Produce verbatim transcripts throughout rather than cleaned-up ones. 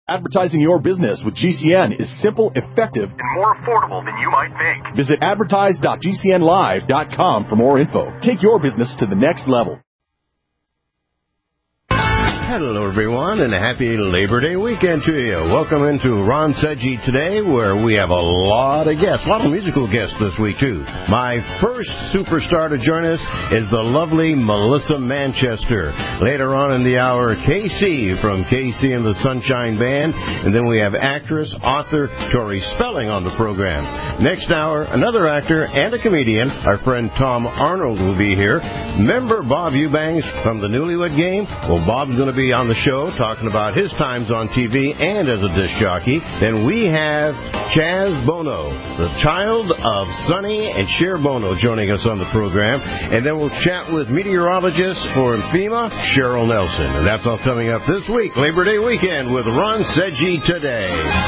Advertising your business with G C N is simple, effective, and more affordable than you might think. Visit advertise dot g c n live dot com for more info. Take your business to the next level. Hello, everyone, and a happy Labor Day weekend to you. Welcome into Ron Sedgy Today, where we have a lot of guests, a lot of musical guests this week, too. My first superstar to join us is the lovely Melissa Manchester. Later on in the hour, K C from K C and the Sunshine Band, and then we have actress, author Tori Spelling on the program. Next hour, another actor and a comedian, our friend Tom Arnold will be here. Member Bob Eubanks from the Newlywed Game? Well, Bob's going to be on the show talking about his times on T V and as a disc jockey. Then we have Chaz Bono, the child of Sonny and Cher Bono, joining us on the program. And then we'll chat with meteorologist for FEMA, Cheryl Nelson. And that's all coming up this week, Labor Day weekend, with Ron Sedgy Today.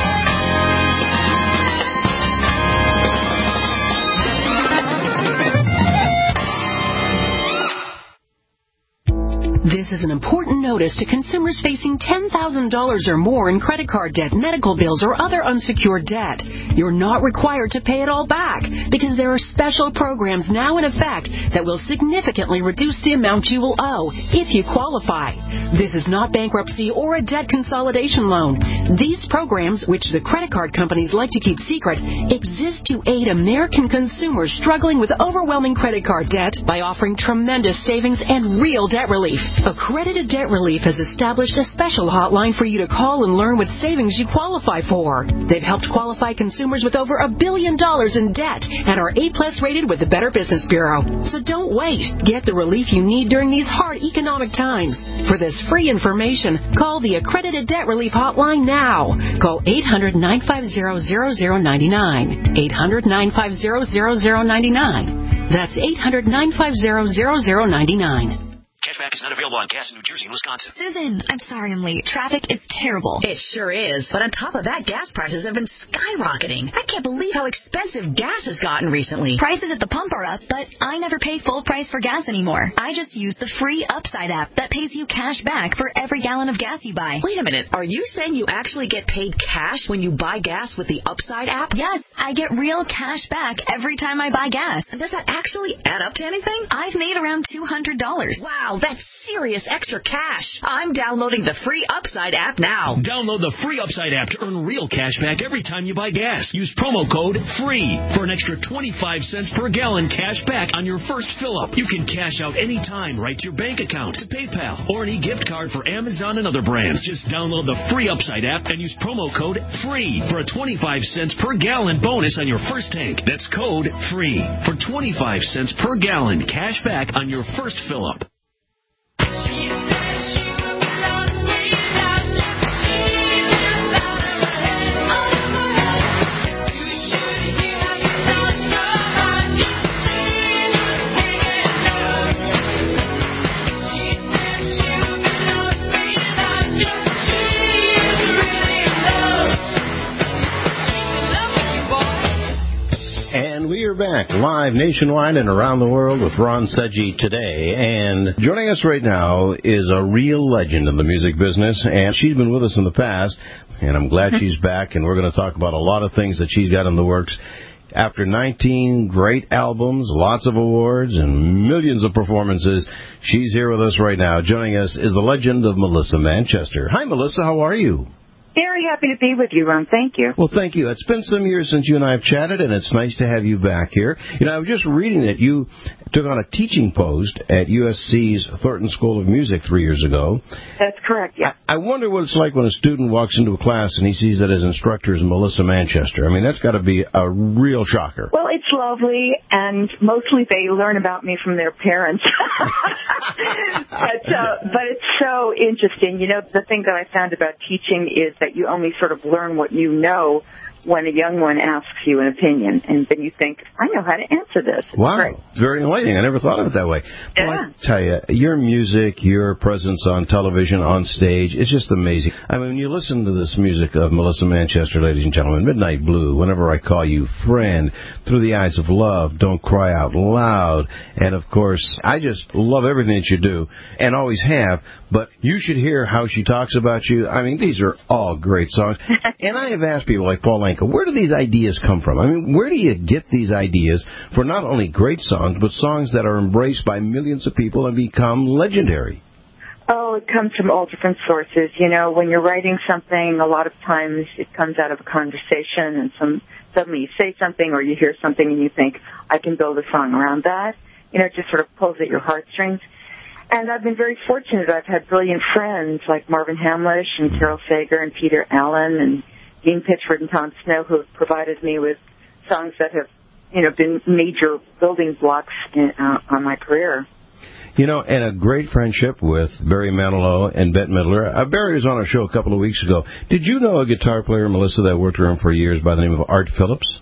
This is an important notice to consumers facing ten thousand dollars or more in credit card debt, medical bills, or other unsecured debt. You're not required to pay it all back because there are special programs now in effect that will significantly reduce the amount you will owe if you qualify. This is not bankruptcy or a debt consolidation loan. These programs, which the credit card companies like to keep secret, exist to aid American consumers struggling with overwhelming credit card debt by offering tremendous savings and real debt relief. Accredited Debt Relief has established a special hotline for you to call and learn what savings you qualify for. They've helped qualify consumers with over a billion dollars in debt and are A plus rated with the Better Business Bureau. So don't wait. Get the relief you need during these hard economic times. For this free information, call the Accredited Debt Relief hotline now. Call eight hundred, nine five zero, zero zero nine nine. eight hundred, nine five zero, zero zero nine nine. That's eight hundred, nine five zero, zero zero nine nine. Cashback is not available on gas in New Jersey and Wisconsin. Susan, I'm sorry I'm late. Traffic is terrible. It sure is. But on top of that, gas prices have been skyrocketing. I can't believe how expensive gas has gotten recently. Prices at the pump are up, but I never pay full price for gas anymore. I just use the free Upside app that pays you cash back for every gallon of gas you buy. Wait a minute. Are you saying you actually get paid cash when you buy gas with the Upside app? Yes, I get real cash back every time I buy gas. And does that actually add up to anything? I've made around two hundred dollars. Wow, that's serious extra cash. I'm downloading the free Upside app now. Download the free Upside app to earn real cash back every time you buy gas. Use promo code FREE for an extra twenty-five cents per gallon cash back on your first fill-up. You can cash out anytime right to your bank account, to PayPal, or an e-gift card for Amazon and other brands. Just download the free Upside app and use promo code FREE for a twenty-five cents per gallon bonus on your first tank. That's code FREE for twenty-five cents per gallon cash back on your first fill-up. We are back live nationwide and around the world with Ron Sedgy Today. And joining us right now is a real legend in the music business. And she's been with us in the past. And I'm glad she's back. And we're going to talk about a lot of things that she's got in the works. After nineteen great albums, lots of awards, and millions of performances, she's here with us right now. Joining us is the legend of Melissa Manchester. Hi, Melissa. How are you? Very happy to be with you, Ron. Thank you. Well, thank you. It's been some years since you and I have chatted, and it's nice to have you back here. You know, I was just reading that you took on a teaching post at U S C's Thornton School of Music three years ago. That's correct, yeah. I wonder what it's like when a student walks into a class and he sees that his instructor is Melissa Manchester. I mean, that's got to be a real shocker. Well, it's lovely, and mostly they learn about me from their parents. but, uh, but it's so interesting. You know, the thing that I found about teaching is that you only sort of learn what you know when a young one asks you an opinion, and then you think, I know how to answer this. It's wow. great. It's very enlightening. I never thought of it that way. Yeah. Well, I tell you, your music, your presence on television, on stage, it's just amazing. I mean, when you listen to this music of Melissa Manchester, ladies and gentlemen, Midnight Blue, Whenever I Call You Friend, Through the Eyes of Love, Don't Cry Out Loud, and, of course, I just love everything that you do, and always have, but you should hear how she talks about you. I mean, these are all great songs. And I have asked people like Paul Anka, where do these ideas come from? I mean, where do you get these ideas for not only great songs, but songs that are embraced by millions of people and become legendary? Oh, it comes from all different sources. You know, when you're writing something, a lot of times it comes out of a conversation, and some suddenly you say something or you hear something and you think, I can build a song around that. You know, it just sort of pulls at your heartstrings. And I've been very fortunate. I've had brilliant friends like Marvin Hamlisch and Carol Sager and Peter Allen and Dean Pitchford and Tom Snow, who have provided me with songs that have, you know, been major building blocks in, uh, on my career. You know, and a great friendship with Barry Manilow and Bette Midler. Uh, Barry was on our show a couple of weeks ago. Did you know a guitar player, Melissa, that worked with him for years by the name of Art Phillips?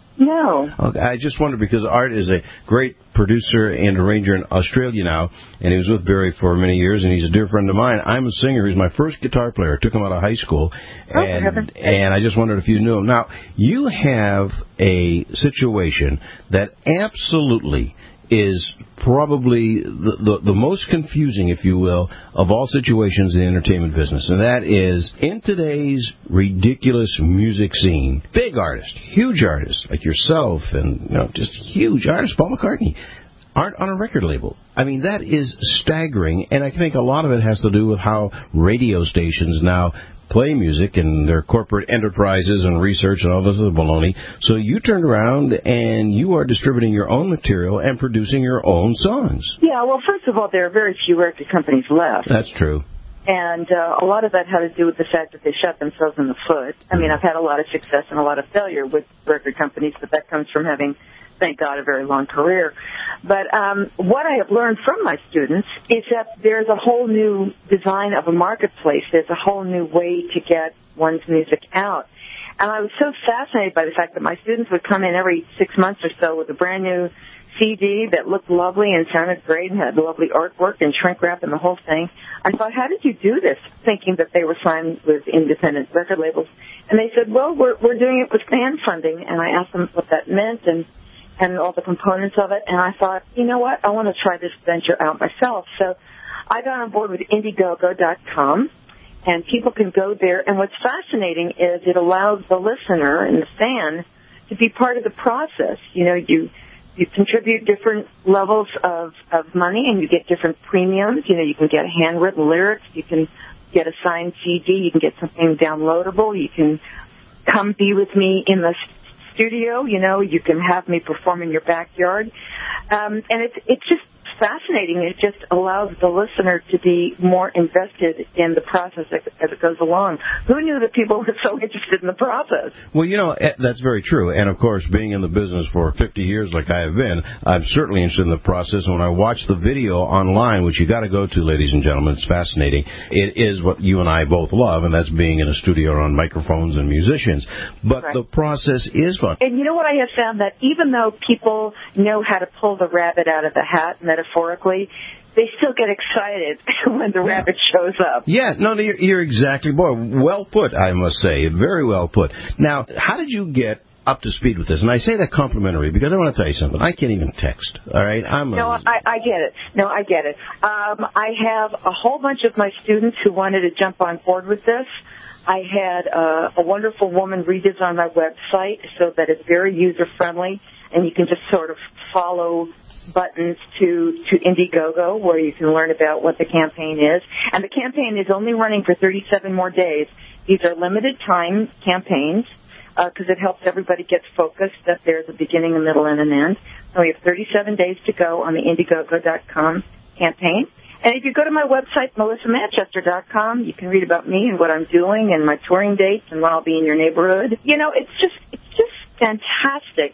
No. Okay, I just wondered because Art is a great producer and arranger in Australia now, and he was with Barry for many years, and he's a dear friend of mine. I'm a singer. He's my first guitar player. I took him out of high school, oh, and and I just wondered if you knew him. Now, you have a situation that absolutely is probably the, the, the most confusing, if you will, of all situations in the entertainment business. And that is, in today's ridiculous music scene, big artists, huge artists like yourself and, you know, just huge artists, Paul McCartney, aren't on a record label. I mean, that is staggering, and I think a lot of it has to do with how radio stations now play music and their corporate enterprises and research and all this other baloney. So you turned around and you are distributing your own material and producing your own songs. Yeah, well, first of all, there are very few record companies left. That's true. And uh, a lot of that had to do with the fact that they shot themselves in the foot. I mean, I've had a lot of success and a lot of failure with record companies, but that comes from having, thank God, a very long career. But um, what I have learned from my students is that there's a whole new design of a marketplace. There's a whole new way to get one's music out. And I was so fascinated by the fact that my students would come in every six months or so with a brand new C D that looked lovely and sounded great and had lovely artwork and shrink wrap and the whole thing. I thought, how did you do this? Thinking that they were signed with independent record labels. And they said, well, we're, we're doing it with fan funding. And I asked them what that meant and and all the components of it, and I thought, you know what, I want to try this venture out myself. So I got on board with Indiegogo dot com, and people can go there, and what's fascinating is it allows the listener and the fan to be part of the process. You know, you you contribute different levels of, of money, and you get different premiums. You know, you can get handwritten lyrics, you can get a signed C D, you can get something downloadable, you can come be with me in the studio, you know, you can have me perform in your backyard. Um, and it's it's just fascinating. It just allows the listener to be more invested in the process as it goes along. Who knew that people were so interested in the process? Well, you know, that's very true. And, of course, being in the business for fifty years like I have been, I'm certainly interested in the process. And when I watch the video online, which you got to go to, ladies and gentlemen, it's fascinating. It is what you and I both love, and that's being in a studio around microphones and musicians. But right. The process is fun. And you know what I have found? That even though people know how to pull the rabbit out of the hat, metaphorically, they still get excited when the rabbit shows up. Yeah, no, you're, you're exactly, boy, well put, I must say. Very well put. Now, how did you get up to speed with this? And I say that complimentary because I want to tell you something. I can't even text, all right? I'm no, a... I, I get it. No, I get it. Um, I have a whole bunch of my students who wanted to jump on board with this. I had uh, a wonderful woman redesign my website so that it's very user-friendly, and you can just sort of follow buttons to, to Indiegogo, where you can learn about what the campaign is. And the campaign is only running for thirty-seven more days. These are limited time campaigns because uh, it helps everybody get focused that there's a beginning, a middle, and an end. So we have thirty-seven days to go on the Indiegogo dot com campaign. And if you go to my website, Melissa Manchester dot com, you can read about me and what I'm doing and my touring dates and when I'll be in your neighborhood. You know, it's just it's just fantastic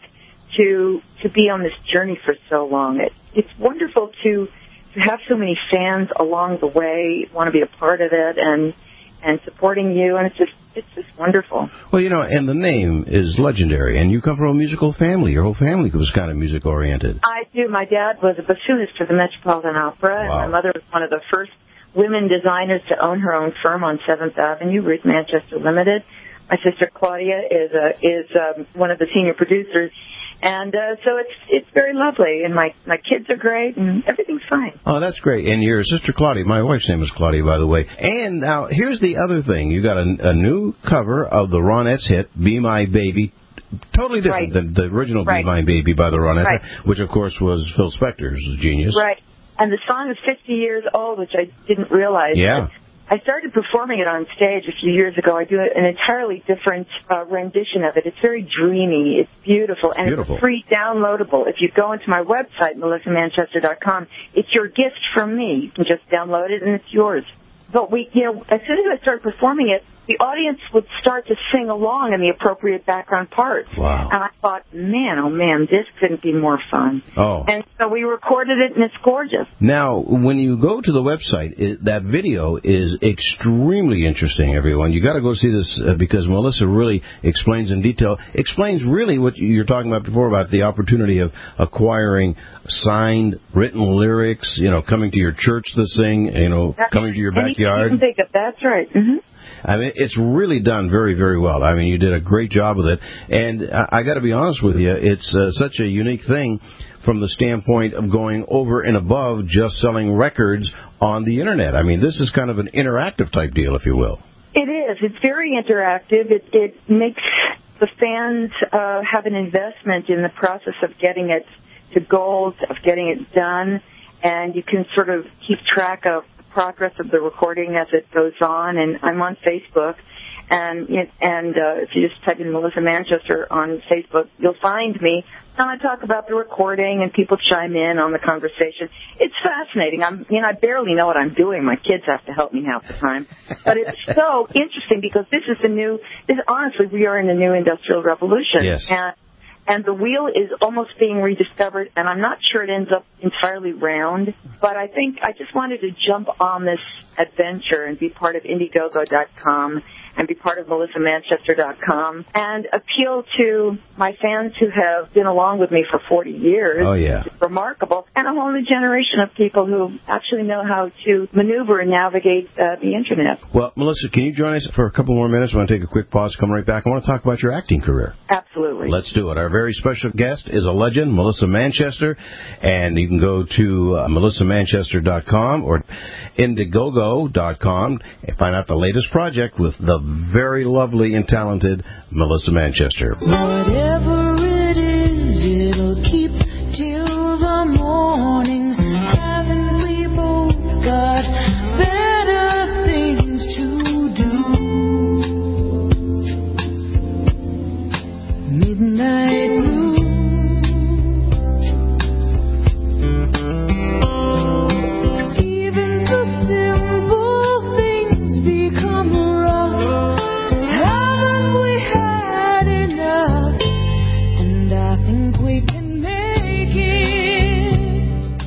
to to be on this journey for so long. It, it's wonderful to to have so many fans along the way want to be a part of it and and supporting you, and it's just it's just wonderful. Well, you know, and the name is legendary, and you come from a musical family. Your whole family was kind of music-oriented. I do. My dad was a bassoonist for the Metropolitan Opera, Wow. and my mother was one of the first women designers to own her own firm on seventh Avenue, Ruth Manchester Limited. My sister Claudia is a, is um, one of the senior producers. And uh, so it's it's very lovely, and my, my kids are great, and everything's fine. Oh, that's great. And your sister Claudia, my wife's name is Claudia, by the way. And now, here's the other thing. You got a, a new cover of the Ronettes hit, Be My Baby. Totally different Right. than the original Right. Be My Baby by the Ronettes, Right. which, of course, was Phil Spector's genius. Right. And the song is fifty years old, which I didn't realize. Yeah. I started performing it on stage a few years ago. I do an entirely different uh, rendition of it. It's very dreamy. It's beautiful. And Beautiful. It's free downloadable. If you go into my website, melissa manchester dot com, it's your gift from me. You can just download it, and it's yours. But we, you know, as soon as I started performing it, the audience would start to sing along in the appropriate background parts. Wow. And I thought, man, oh, man, this couldn't be more fun. Oh. And so we recorded it, and it's gorgeous. Now, when you go to the website, it, that video is extremely interesting, everyone. You got to go see this uh, because Melissa really explains in detail, explains really what you're talking about before about the opportunity of acquiring signed, written lyrics, you know, coming to your church to sing, you know, coming to your backyard. You can think of, that's right. Mm-hmm. I mean, it's really done very, very well. I mean, you did a great job with it. And I, I got to be honest with you, it's uh, such a unique thing from the standpoint of going over and above just selling records on the Internet. I mean, this is kind of an interactive type deal, if you will. It is. It's very interactive. It, it makes the fans uh, have an investment in the process of getting it to gold, of getting it done, and you can sort of keep track of progress of the recording as it goes on. And I'm on Facebook, and and uh, if you just type in Melissa Manchester on Facebook, you'll find me. And I talk about the recording, and people chime in on the conversation. It's fascinating. I'm, you know, I barely know what I'm doing. My kids have to help me half the time, but it's so interesting because this is the new. This, honestly, we are in the new industrial revolution. Yes. And, And the wheel is almost being rediscovered, and I'm not sure it ends up entirely round, but I think I just wanted to jump on this adventure and be part of Indiegogo dot com and be part of Melissa Manchester dot com and appeal to my fans who have been along with me for forty years. Oh, yeah. It's remarkable. And a whole new generation of people who actually know how to maneuver and navigate uh, the Internet. Well, Melissa, can you join us for a couple more minutes? I want to take a quick pause, come right back. I want to talk about your acting career. Absolutely. Let's do it. Our very special guest is a legend, Melissa Manchester, and you can go to uh, melissa manchester dot com or indiegogo dot com and find out the latest project with the very lovely and talented Melissa Manchester. Whatever it is, it'll keep till the morning. Haven't we both got better things to do? Midnight blue. Even the simple things become rough. Haven't we had enough? And I think we can make it.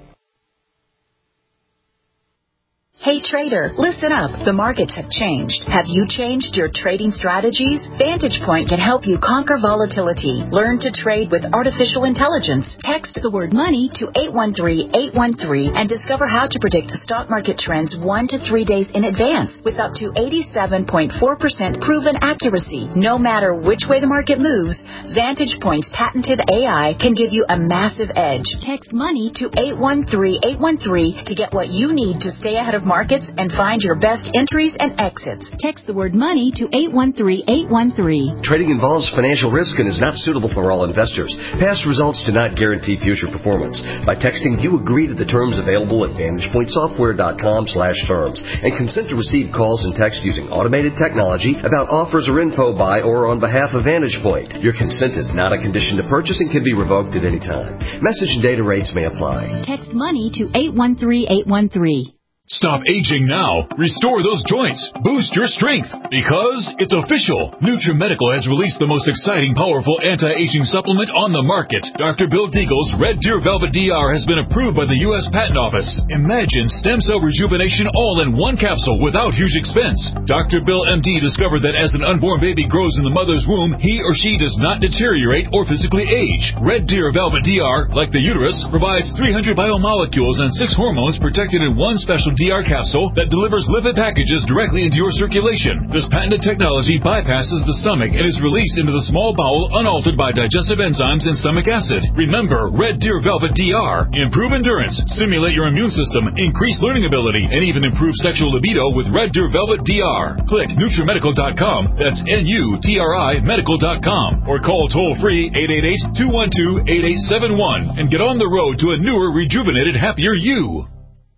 Hey trader, listen up. The markets have changed. Have you changed your trading strategies? Vantage Point can help you conquer volatility. Learn to trade with artificial intelligence. Text the word money to eight one three, eight one three and discover how to predict stock market trends one to three days in advance with up to eighty-seven point four percent proven accuracy. No matter which way the market moves, Vantage Point's patented A I can give you a massive edge. Text money to eight one three, eight one three to get what you need to stay ahead of markets and find your best entries and exits. Text the word money to eight one three, eight one three. Trading involves financial risk and is not suitable for all investors. Past results do not guarantee future performance. By texting, you agree to the terms available at vantage point software dot com slash terms and consent to receive calls and text using automated technology about offers or info by or on behalf of Vantage Point. Your consent is not a condition to purchase and can be revoked at any time. Message and data rates may apply. Text money to eight one three, eight one three. Stop aging now. Restore those joints. Boost your strength. Because it's official. NutriMedical has released the most exciting, powerful anti-aging supplement on the market. Doctor Bill Deagle's Red Deer Velvet D R has been approved by the U S Patent Office. Imagine stem cell rejuvenation all in one capsule without huge expense. Doctor Bill M D discovered that as an unborn baby grows in the mother's womb, he or she does not deteriorate or physically age. Red Deer Velvet D R, like the uterus, provides three hundred biomolecules and six hormones protected in one special D R capsule that delivers lipid packages directly into your circulation. This patented technology bypasses the stomach and is released into the small bowel unaltered by digestive enzymes and stomach acid. Remember, Red Deer Velvet D R. Improve endurance, stimulate your immune system, increase learning ability, and even improve sexual libido with Red Deer Velvet D R. Click Nutrimedical dot com, that's N U T R I medical dot com, or call toll-free eight eight eight, two one two, eight eight seven one and get on the road to a newer, rejuvenated, happier you.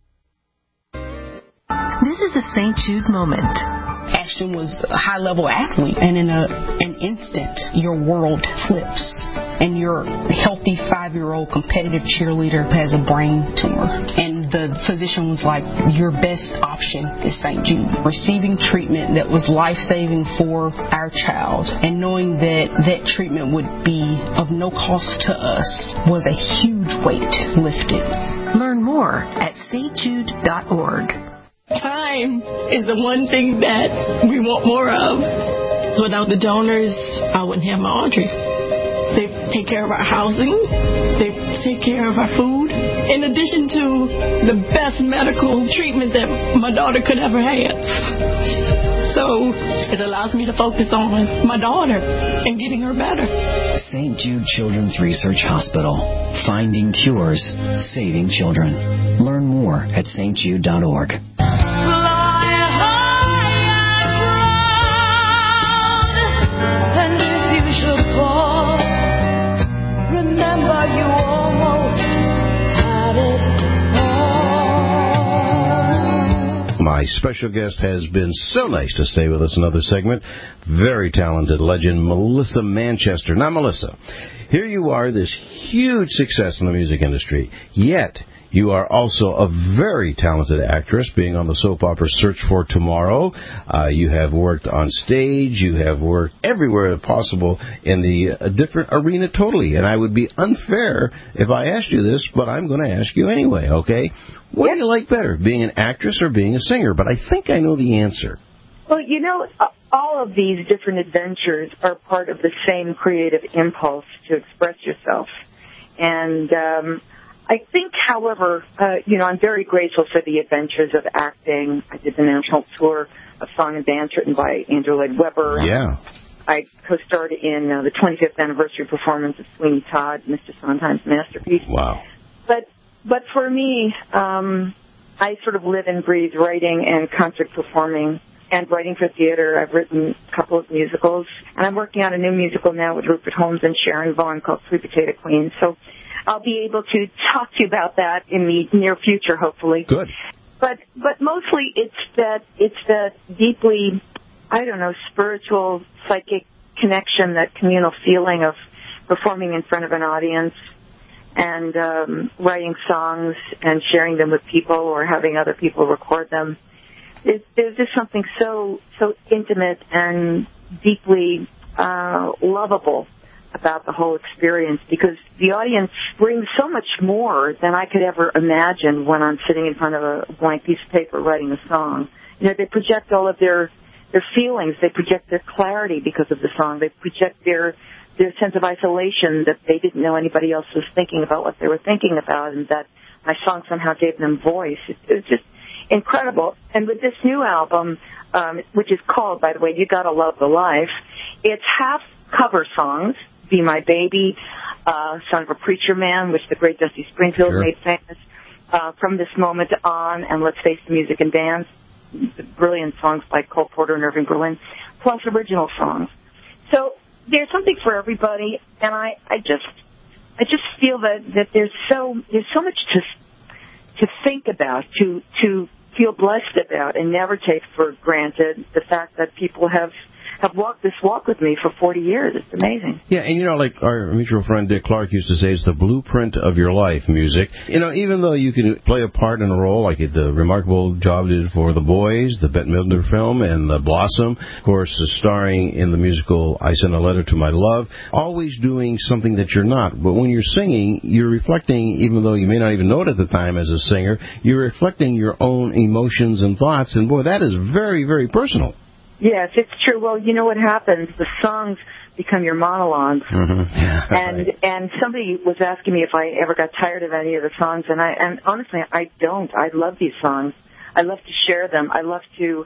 This is a Saint Jude moment. Ashton was a high-level athlete, and in a, an instant, your world flips, and your healthy five-year-old competitive cheerleader has a brain tumor. And the physician was like, your best option is Saint Jude. Receiving treatment that was life-saving for our child, and knowing that that treatment would be of no cost to us was a huge weight lifted. Learn more at Saint Jude dot org. Time is the one thing that we want more of. Without the donors, I wouldn't have my Audrey. They take care of our housing. They take care of our food. In addition to the best medical treatment that my daughter could ever have. So it allows me to focus on my daughter and getting her better. Saint Jude Children's Research Hospital. Finding cures, saving children. Learn more at Saint Jude dot org. My special guest has been so nice to stay with us another segment. Very talented legend, Melissa Manchester. Now, Melissa, here you are, this huge success in the music industry, yet you are also a very talented actress, being on the soap opera Search for Tomorrow. Uh, you have worked on stage. You have worked everywhere possible in the uh, different arena totally. And I would be unfair if I asked you this, but I'm going to ask you anyway, okay? What do you like better, being an actress or being a singer? But I think I know the answer. Well, you know, all of these different adventures are part of the same creative impulse to express yourself. And um I think, however, uh, you know, I'm very grateful for the adventures of acting. I did the national tour of song and dance written by Andrew Lloyd Webber. Yeah. I co-starred in uh, the twenty-fifth anniversary performance of Sweeney Todd, Mister Sondheim's masterpiece. Wow. But but for me, um, I sort of live and breathe writing and concert performing and writing for theater. I've written a couple of musicals, and I'm working on a new musical now with Rupert Holmes and Sharon Vaughn called Sweet Potato Queen. So I'll be able to talk to you about that in the near future, hopefully. Good. But but mostly it's that it's that deeply, I don't know, spiritual, psychic connection, that communal feeling of performing in front of an audience and um, writing songs and sharing them with people or having other people record them. There's, there's just something so so intimate and deeply uh, lovable about the whole experience, because the audience brings so much more than I could ever imagine when I'm sitting in front of a blank piece of paper writing a song. You know, they project all of their their feelings. They project their clarity because of the song. They project their their sense of isolation, that they didn't know anybody else was thinking about what they were thinking about, and that my song somehow gave them voice. It, it was just incredible. And with this new album, um, which is called, by the way, You Gotta Love the Life, it's half cover songs. Be My Baby, uh, Son of a Preacher Man, which the great Dusty Springfield sure. made famous, uh, From This Moment On, and Let's Face the Music and Dance, brilliant songs by Cole Porter and Irving Berlin, plus original songs. So there's something for everybody, and I, I just, I just feel that, that there's so, there's so much to, to think about, to, to feel blessed about, and never take for granted the fact that people have have walked this walk with me for forty years. It's amazing. Yeah, and you know, like our mutual friend Dick Clark used to say, it's the blueprint of your life, music. You know, even though you can play a part in a role, like the remarkable job you did for The Boys, the Bette Midler film, and The Blossom, of course, starring in the musical I Sent a Letter to My Love, always doing something that you're not. But when you're singing, you're reflecting, even though you may not even know it at the time as a singer, you're reflecting your own emotions and thoughts, and boy, that is very, very personal. Yes, it's true. Well, you know what happens? The songs become your monologues. Mm-hmm. Yeah, and right. and somebody was asking me if I ever got tired of any of the songs, and I and honestly, I don't. I love these songs. I love to share them. I love to.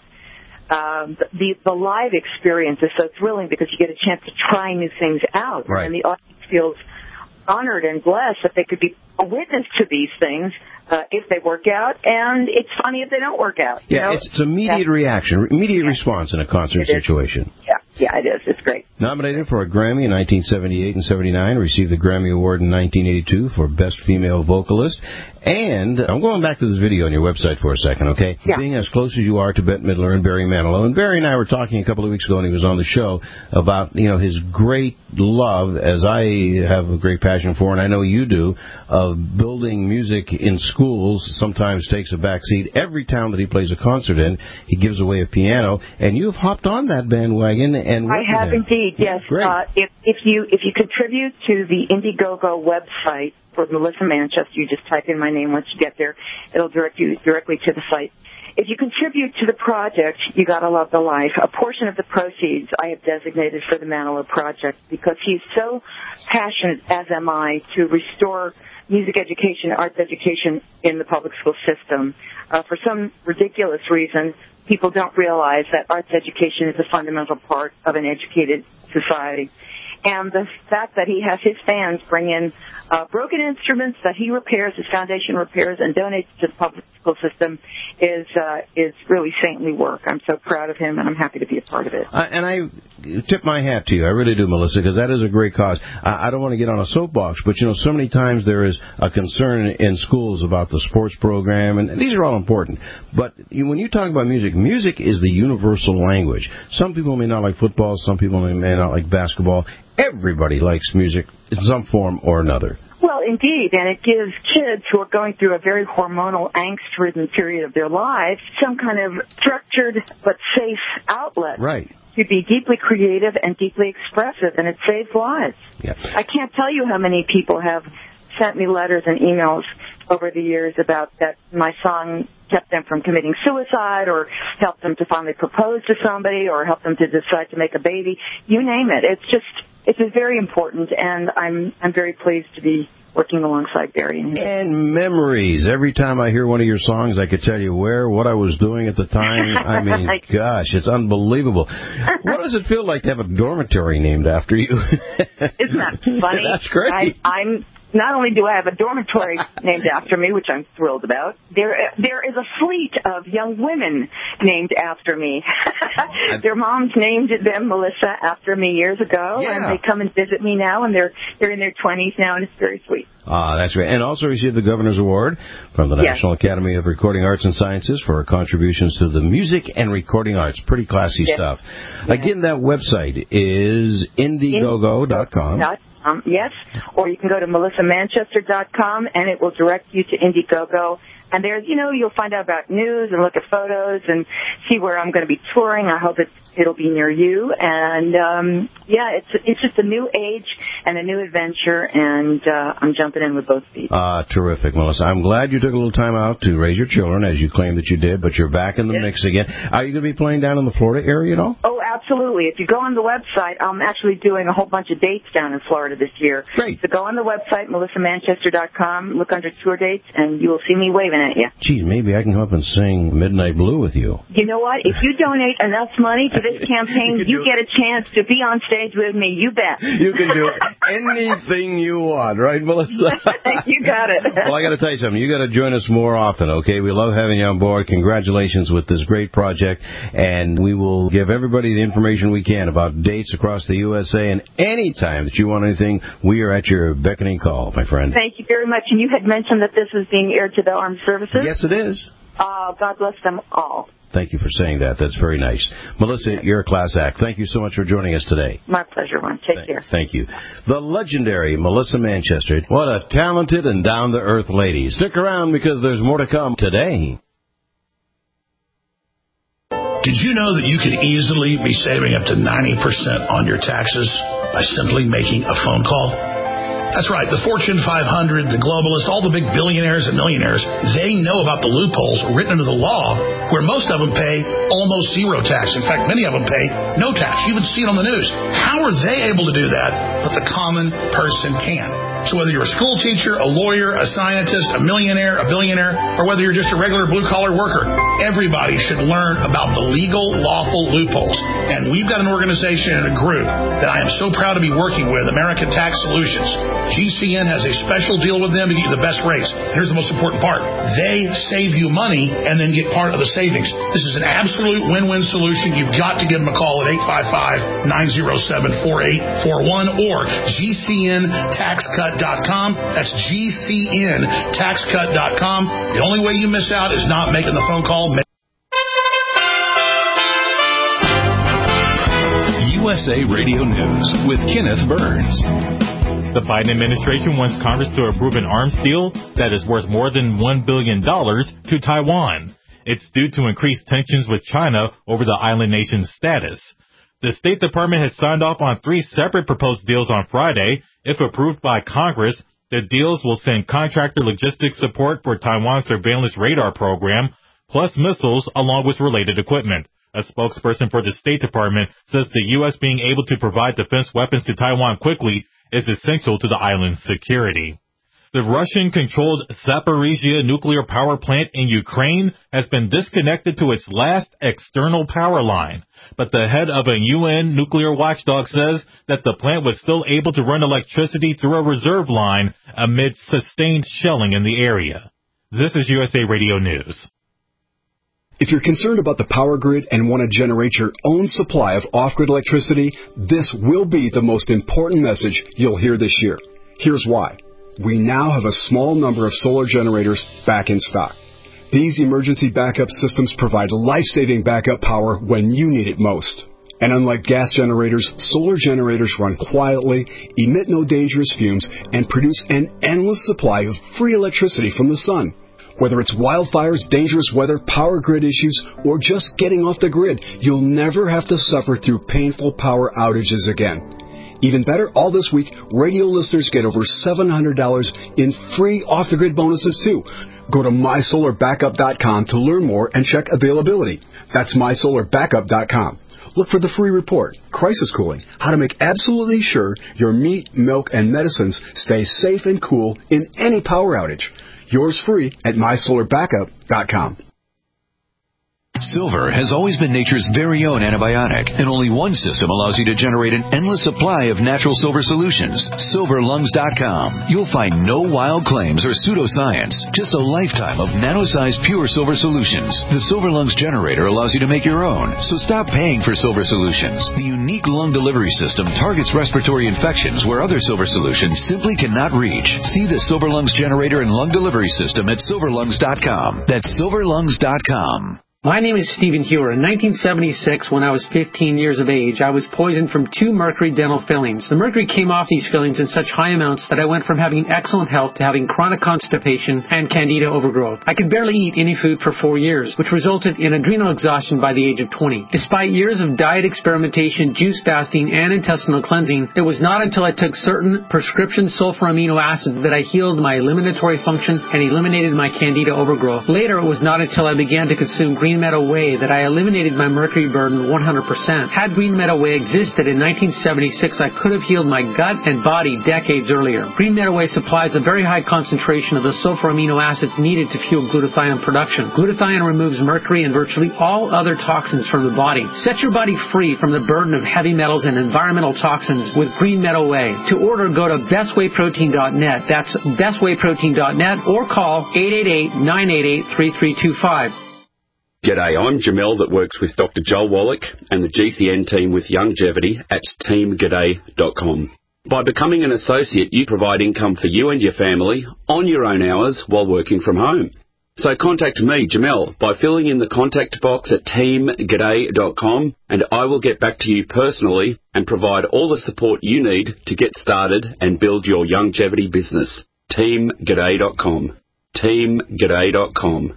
Um, the the live experience is so thrilling because you get a chance to try new things out, right. and the audience feels honored and blessed that they could be a witness to these things uh, if they work out, and it's funny if they don't work out. Yeah, you know? it's, it's immediate reaction, immediate yeah. response in a concert situation. Yeah, yeah, it is. It's great. Nominated for a Grammy in nineteen seventy-eight and seventy-nine, received the Grammy Award in nineteen eighty-two for Best Female Vocalist. And I'm going back to this video on your website for a second, okay? Yeah. Being as close as you are to Bette Midler and Barry Manilow. And Barry and I were talking a couple of weeks ago, and he was on the show, about, you know, his great love, as I have a great passion for, and I know you do, of building music in schools. Sometimes takes a back seat. Every town that he plays a concert in, he gives away a piano. And you've hopped on that bandwagon. And I have indeed, yes. Great. Uh, if, if you if you contribute to the Indiegogo website for Melissa Manchester, you just type in my name once you get there. It'll direct you directly to the site. If you contribute to the project, You Gotta Love the Life, a portion of the proceeds I have designated for the Manilow Project because he's so passionate, as am I, to restore music education, arts education in the public school system. Uh, for some ridiculous reason, people don't realize that arts education is a fundamental part of an educated society. And the fact that he has his fans bring in uh, broken instruments that he repairs, his foundation repairs, and donates to the public school system is uh, is really saintly work. I'm so proud of him, and I'm happy to be a part of it. Uh, and I tip my hat to you. I really do, Melissa, because that is a great cause. I, I don't want to get on a soapbox, but, you know, so many times there is a concern in schools about the sports program, and these are all important. But you, when you talk about music, music is the universal language. Some people may not like football. Some people may not like basketball. Everybody likes music in some form or another. Well, indeed, and it gives kids who are going through a very hormonal, angst-ridden period of their lives some kind of structured but safe outlet. Right. To be deeply creative and deeply expressive, and it saves lives. Yeah. I can't tell you how many people have sent me letters and emails over the years about that my song kept them from committing suicide or helped them to finally propose to somebody or helped them to decide to make a baby. You name it. It's just, it's just very important, and I'm I'm very pleased to be working alongside Barry. And, and memories. Every time I hear one of your songs, I could tell you where, what I was doing at the time. I mean, gosh, it's unbelievable. What does it feel like to have a dormitory named after you? Isn't that funny? That's great. I, I'm... Not only do I have a dormitory named after me, which I'm thrilled about, there there is a fleet of young women named after me. Their moms named them Melissa after me years ago, yeah. and they come and visit me now, and they're they're in their twenties now, and it's very sweet. Ah, that's great. And also received the Governor's Award from the yes. National Academy of Recording Arts and Sciences for her contributions to the music and recording arts. Pretty classy yes. stuff. Yes. Again, that website is indiegogo dot com. Um, yes, or you can go to melissa manchester dot com, and it will direct you to Indiegogo. And there's, you know, you'll find out about news and look at photos and see where I'm going to be touring. I hope it's, it'll be near you. And, um, yeah, it's it's just a new age and a new adventure, and uh, I'm jumping in with both feet. Ah, terrific, Melissa. I'm glad you took a little time out to raise your children, as you claimed that you did, but you're back in the yes. mix again. Are you going to be playing down in the Florida area at all? Oh, absolutely. If you go on the website, I'm actually doing a whole bunch of dates down in Florida this year. Great. So go on the website, melissa manchester dot com, look under tour dates, and you will see me waving at you. Geez, maybe I can come up and sing Midnight Blue with you. You know what? If you donate enough money to this campaign, you, you get a chance to be on stage with me. You bet. You can do anything you want, right, Melissa? You got it. Well, I got to tell you something. You got to join us more often, okay? We love having you on board. Congratulations with this great project, and we will give everybody the information we can about dates across the U S A, and any time that you want anything, we are at your beckoning call, my friend. Thank you very much. And you had mentioned that this is being aired to the armed services? Yes, it is. Uh, God bless them all. Thank you for saying that. That's very nice. Melissa, you're a class act. Thank you so much for joining us today. My pleasure, Ron. Take Thank, care. Thank you. The legendary Melissa Manchester. What a talented and down-to-earth lady. Stick around because there's more to come today. Did you know that you could easily be saving up to ninety percent on your taxes by simply making a phone call? That's right. The Fortune five hundred, the globalists, all the big billionaires and millionaires, they know about the loopholes written into the law where most of them pay almost zero tax. In fact, many of them pay no tax. You even see it on the news. How are they able to do that, but the common person can? So whether you're a school teacher, a lawyer, a scientist, a millionaire, a billionaire, or whether you're just a regular blue-collar worker, everybody should learn about the legal, lawful loopholes. And we've got an organization and a group that I am so proud to be working with, American Tax Solutions. G C N has a special deal with them to get you the best rates. Here's the most important part. They save you money and then get part of the savings. This is an absolute win-win solution. You've got to give them a call at eight five five, nine oh seven, four eight four one or G C N tax cut dot com. That's G C N tax cut dot com. The only way you miss out is not making the phone call. U S A Radio News with Kenneth Burns. The Biden administration wants Congress to approve an arms deal that is worth more than one billion dollars to Taiwan. It's due to increased tensions with China over the island nation's status. The State Department has signed off on three separate proposed deals on Friday. If approved by Congress, the deals will send contractor logistics support for Taiwan's surveillance radar program, plus missiles along with related equipment. A spokesperson for the State Department says the U S being able to provide defense weapons to Taiwan quickly is essential to the island's security. The Russian-controlled Zaporizhzhia nuclear power plant in Ukraine has been disconnected to its last external power line, but the head of a U N nuclear watchdog says that the plant was still able to run electricity through a reserve line amid sustained shelling in the area. This is U S A Radio News. If you're concerned about the power grid and want to generate your own supply of off-grid electricity, this will be the most important message you'll hear this year. Here's why. We now have a small number of solar generators back in stock. These emergency backup systems provide life-saving backup power when you need it most. And unlike gas generators, solar generators run quietly, emit no dangerous fumes, and produce an endless supply of free electricity from the sun. Whether it's wildfires, dangerous weather, power grid issues, or just getting off the grid, you'll never have to suffer through painful power outages again. Even better, all this week, radio listeners get over seven hundred dollars in free off-the-grid bonuses, too. Go to my solar backup dot com to learn more and check availability. That's my solar backup dot com. Look for the free report, Crisis Cooling, how to make absolutely sure your meat, milk, and medicines stay safe and cool in any power outage. Yours free at my solar backup dot com. Silver has always been nature's very own antibiotic, and only one system allows you to generate an endless supply of natural silver solutions. silver lungs dot com. You'll find no wild claims or pseudoscience, just a lifetime of nano-sized pure silver solutions. The Silver Lungs generator allows you to make your own, so stop paying for silver solutions. The unique lung delivery system targets respiratory infections where other silver solutions simply cannot reach. See the Silver Lungs generator and lung delivery system at silver lungs dot com. That's silver lungs dot com. My name is Stephen Hewer. In nineteen seventy-six, when I was fifteen years of age, I was poisoned from two mercury dental fillings. The mercury came off these fillings in such high amounts that I went from having excellent health to having chronic constipation and candida overgrowth. I could barely eat any food for four years, which resulted in adrenal exhaustion by the age of twenty. Despite years of diet experimentation, juice fasting, and intestinal cleansing, it was not until I took certain prescription sulfur amino acids that I healed my eliminatory function and eliminated my candida overgrowth. Later, it was not until I began to consume green Green Meadow Whey that I eliminated my mercury burden one hundred percent. Had Green Meadow Whey existed in nineteen seventy-six, I could have healed my gut and body decades earlier. Green Meadow Whey supplies a very high concentration of the sulfur amino acids needed to fuel glutathione production. Glutathione removes mercury and virtually all other toxins from the body. Set your body free from the burden of heavy metals and environmental toxins with Green Meadow Whey. To order, go to best way protein dot net. That's best way protein dot net or call eight eight eight, nine eight eight, three three two five. G'day, I'm Jamel that works with Doctor Joel Wallach and the G C N team with Longevity at team g'day dot com. By becoming an associate, you provide income for you and your family on your own hours while working from home. So contact me, Jamel, by filling in the contact box at team g'day dot com, and I will get back to you personally and provide all the support you need to get started and build your longevity business. team g'day dot com. team g'day dot com.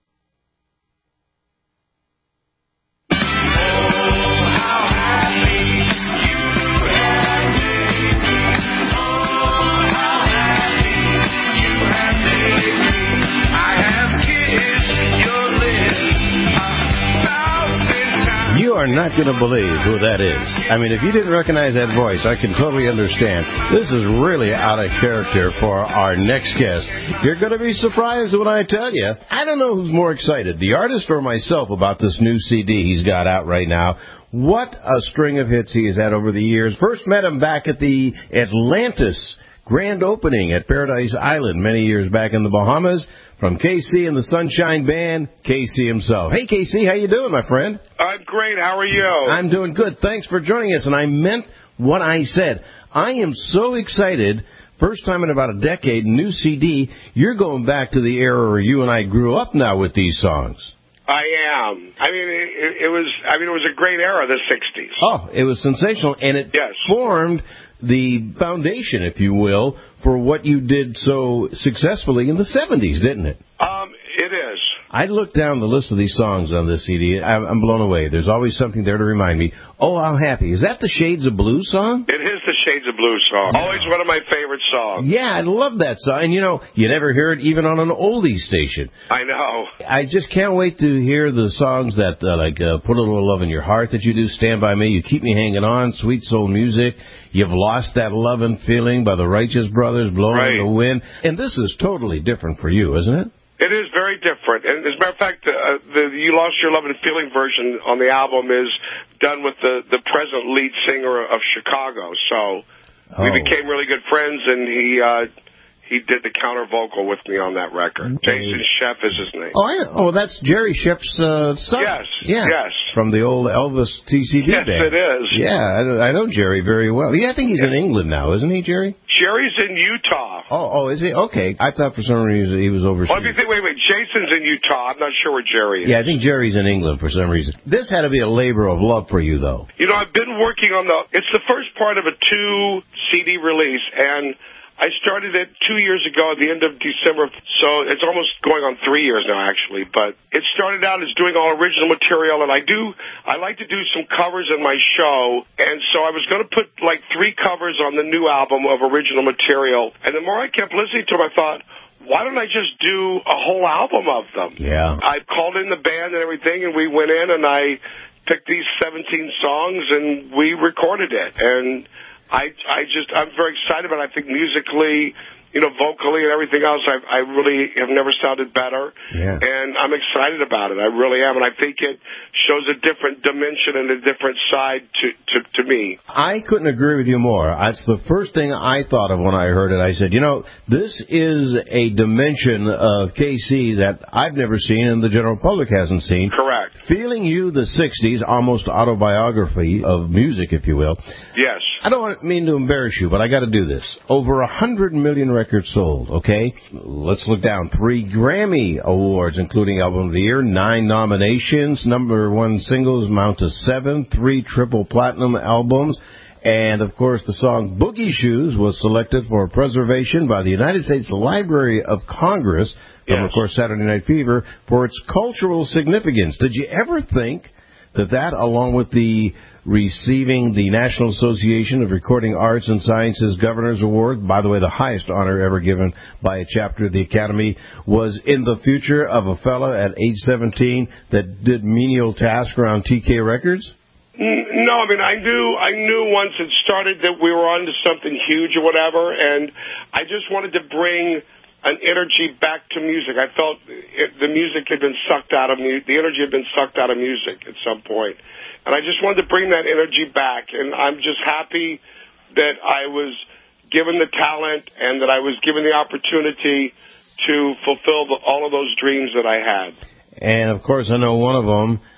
You are not going to believe who that is. I mean, if you didn't recognize that voice, I can totally understand. This is really out of character for our next guest. You're going to be surprised when I tell you. I don't know who's more excited, the artist or myself, about this new C D he's got out right now. What a string of hits he has had over the years. First met him back at the Atlantis grand opening at Paradise Island many years back in the Bahamas. From K C and the Sunshine Band, K C himself. Hey, K C, how you doing, my friend? I'm great. How are you? I'm doing good. Thanks for joining us. And I meant what I said. I am so excited. First time in about a decade, new C D. You're going back to the era where you and I grew up now with these songs. I am. I mean, it, it was. I mean, it was a great era, the sixties. Oh, it was sensational, and it yes. formed the foundation, if you will, for what you did so successfully in the seventies, didn't it? Um, it is. I looked down the list of these songs on this C D. I'm, I'm blown away. There's always something there to remind me. Oh, How Happy. Is that the Shades of Blue song? It is the Shades of Blue song. Always one of my favorite songs. Yeah, I love that song. And, you know, you never hear it even on an oldie station. I know. I just can't wait to hear the songs that, uh, like, uh, Put a Little Love in Your Heart that you do, Stand By Me, You Keep Me Hanging On, Sweet Soul Music, You've Lost That Lovin' Feeling by the Righteous Brothers, Blowing right. the Wind. And this is totally different for you, isn't it? It is very different. And as a matter of fact, uh, the You Lost Your Love and Feeling version on the album is done with the, the present lead singer of Chicago. So oh. we became really good friends, and he uh, he did the counter vocal with me on that record. Okay. Jason Sheff is his name. Oh, I, oh that's Jerry Sheff's uh, son. Yes, yeah. yes. From the old Elvis T C B yes, band. Yes, it is. Yeah, I, I know Jerry very well. Yeah, I think he's yeah. in England now, isn't he, Jerry? Jerry's in Utah. Oh, oh, is he? Okay. I thought for some reason he was overseas. Well, if you think, wait, wait, Jason's in Utah. I'm not sure where Jerry is. Yeah, I think Jerry's in England for some reason. This had to be a labor of love for you, though. You know, I've been working on the, it's the first part of a two C D release, and I started it two years ago at the end of December, so it's almost going on three years now, actually. But it started out as doing all original material, and I do, I like to do some covers in my show, and so I was going to put like three covers on the new album of original material. And the more I kept listening to them, I thought, why don't I just do a whole album of them? Yeah. I called in the band and everything, and we went in, and I picked these seventeen songs, and we recorded it. And I I just, I'm very excited about it. I think musically, you know, vocally and everything else, I I really have never sounded better. Yeah. And I'm excited about it. I really am. And I think it shows a different dimension and a different side to, to, to me. I couldn't agree with you more. That's the first thing I thought of when I heard it. I said, you know, this is a dimension of K C that I've never seen and the general public hasn't seen. Correct. Feeling You, the sixties, almost autobiography of music, if you will. Yes. I don't mean to embarrass you, but I got to do this. Over a hundred million records sold, okay? Let's look down. Three Grammy Awards, including Album of the Year, nine nominations, number one singles amount to seven, three triple platinum albums, and, of course, the song Boogie Shoes was selected for preservation by the United States Library of Congress from, yes. of course, Saturday Night Fever for its cultural significance. Did you ever think that that, along with the receiving the National Association of Recording Arts and Sciences Governor's Award, by the way, the highest honor ever given by a chapter of the Academy, was in the future of a fella at age seventeen that did menial tasks around T K Records? No, I mean, I knew I knew once it started that we were on to something huge or whatever, and I just wanted to bring an energy back to music. I felt it, the music had been sucked out of me. The energy had been sucked out of music at some point. And I just wanted to bring that energy back. And I'm just happy that I was given the talent and that I was given the opportunity to fulfill the, all of those dreams that I had. And, of course, I know one of them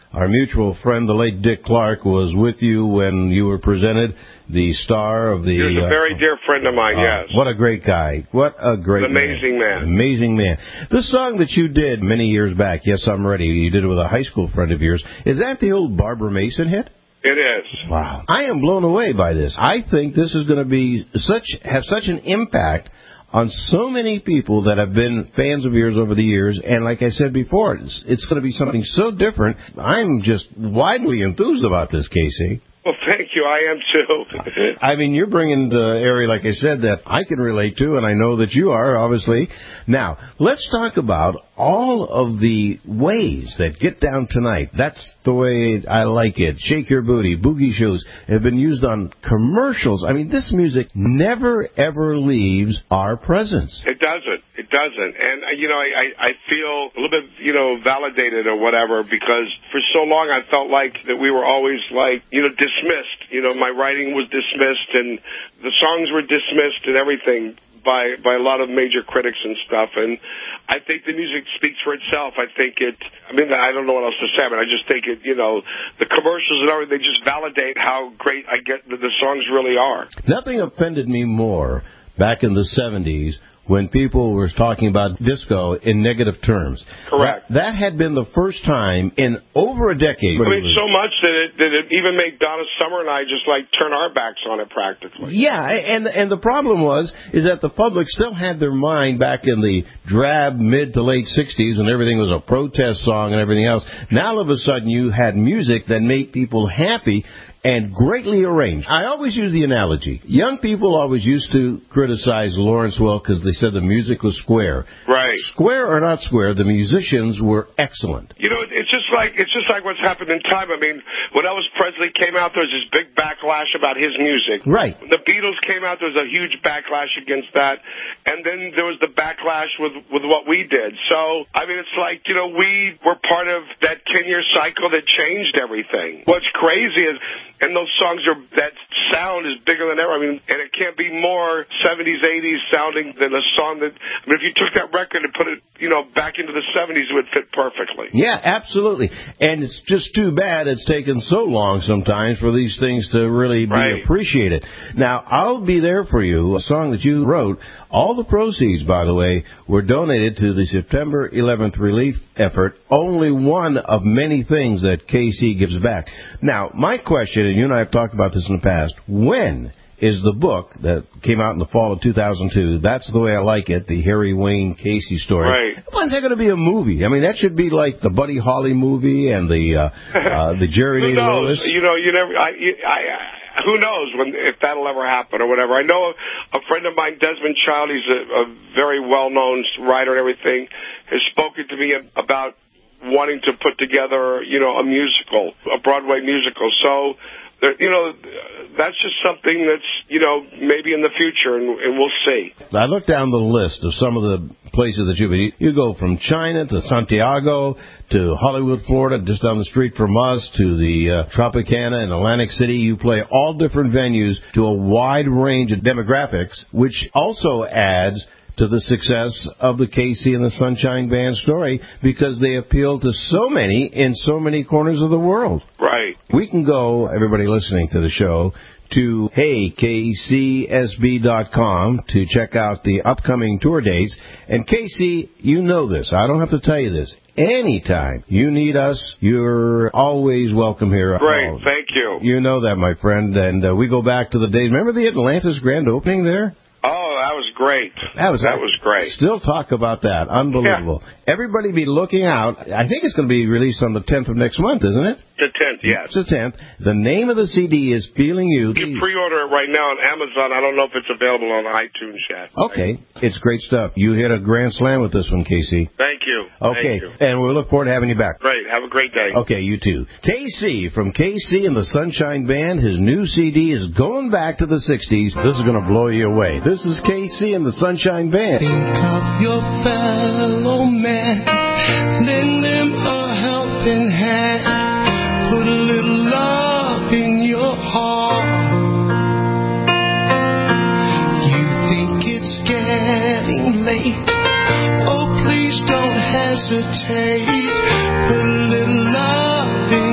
our mutual friend, the late Dick Clark, was with you when you were presented the star of the... He was a very uh, dear friend of mine, uh, yes. What a great guy. What a great An amazing man. man. Amazing man. The song that you did many years back, Yes, I'm Ready, you did it with a high school friend of yours. Is that the old Barbara Mason hit? It is. Wow. I am blown away by this. I think this is going to be such have such an impact on so many people that have been fans of yours over the years. And like I said before, it's, it's going to be something so different. I'm just widely enthused about this, Casey. Well, thank you. I am, too. I mean, you're bringing the area, like I said, that I can relate to, and I know that you are, obviously. Now, let's talk about all of the ways that Get Down Tonight, That's the Way I Like It, Shake Your Booty, Boogie Shoes, have been used on commercials. I mean, this music never, ever leaves our presence. It doesn't. It doesn't. And, uh, you know, I, I feel a little bit, you know, validated or whatever, because for so long I felt like that we were always, like, you know, dismissed. You know, my writing was dismissed, and the songs were dismissed and everything by by a lot of major critics and stuff. And I think the music speaks for itself. I think it, I mean, I don't know what else to say, but I just think it, you know, the commercials and everything, they just validate how great I get that the songs really are. Nothing offended me more back in the seventies when people were talking about disco in negative terms. Correct. That, that had been the first time in over a decade. I mean, so much that it, that it even made Donna Summer and I just, like, turn our backs on it practically. Yeah, and and the problem was is that the public still had their mind back in the drab mid to late sixties when everything was a protest song and everything else. Now, all of a sudden, you had music that made people happy and greatly arranged. I always use the analogy. Young people always used to criticize Lawrence Welk because they said the music was square. Right. Square or not square, the musicians were excellent. You know, it's just like it's just like what's happened in time. I mean, when Elvis Presley came out, there was this big backlash about his music. Right. When the Beatles came out, there was a huge backlash against that. And then there was the backlash with, with what we did. So, I mean, it's like, you know, we were part of that ten-year cycle that changed everything. What's crazy is, and those songs are, that sound is bigger than ever. I mean, and it can't be more seventies, eighties sounding than a song that, I mean, if you took that record and put it, you know, back into the seventies, it would fit perfectly. Yeah, absolutely. And it's just too bad it's taken so long sometimes for these things to really be Right. appreciated. Now, I'll Be There For You, a song that you wrote. All the proceeds, by the way, were donated to the September eleventh relief effort, only one of many things that K C gives back. Now, my question, and you and I have talked about this in the past, when is the book that came out in the fall of two thousand two, That's the Way I Like It, the Harry Wayne Casey story. Right. When's that going to be a movie? I mean, that should be like the Buddy Holly movie and the uh, uh, the Jerry Who Lee knows? Lewis. You know, you never. I, I, I, who knows when if that'll ever happen or whatever. I know a friend of mine, Desmond Child. He's a, a very well-known writer and everything. Has spoken to me about wanting to put together, you know, a musical, a Broadway musical. So, there, you know, that's just something that's, you know, maybe in the future, and, and we'll see. I looked down the list of some of the places that you've been. You go from China to Santiago to Hollywood, Florida, just down the street from us, to the uh, Tropicana in Atlantic City. You play all different venues to a wide range of demographics, which also adds to the success of the K C and the Sunshine Band story, because they appeal to so many in so many corners of the world. Right. We can go, everybody listening to the show, to hey k c s b dot com to check out the upcoming tour dates. And K C, you know this. I don't have to tell you this. Anytime you need us, you're always welcome here. Great. Oh, Thank you. You know that, my friend. And uh, we go back to the days. Remember the Atlantis grand opening there? Oh, that was great. That was, that was great. Still talk about that. Unbelievable. Yeah. Everybody be looking out. I think it's going to be released on the tenth of next month, isn't it? The tenth, yes. It's the tenth. The name of the C D is Feeling You. You can pre-order it right now on Amazon. I don't know if it's available on iTunes yet. Okay. It's great stuff. You hit a grand slam with this one, K C. Thank you. Okay. Thank you. And we'll look forward to having you back. Great. Have a great day. Okay, you too. K C from K C and the Sunshine Band. His new C D is going back to the sixties. This is going to blow you away. This is K C and the Sunshine Band. Think of your fellow man. Lend them a helping hand. Put a little love in your heart. You think it's getting late. Oh, please don't hesitate. Put a little love in